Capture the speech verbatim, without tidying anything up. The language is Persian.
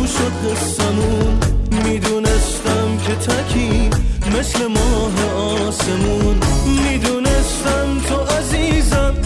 شروع شد قصمون، میدونستم که تکی مثل ماه آسمون، میدونستم تو عزیزم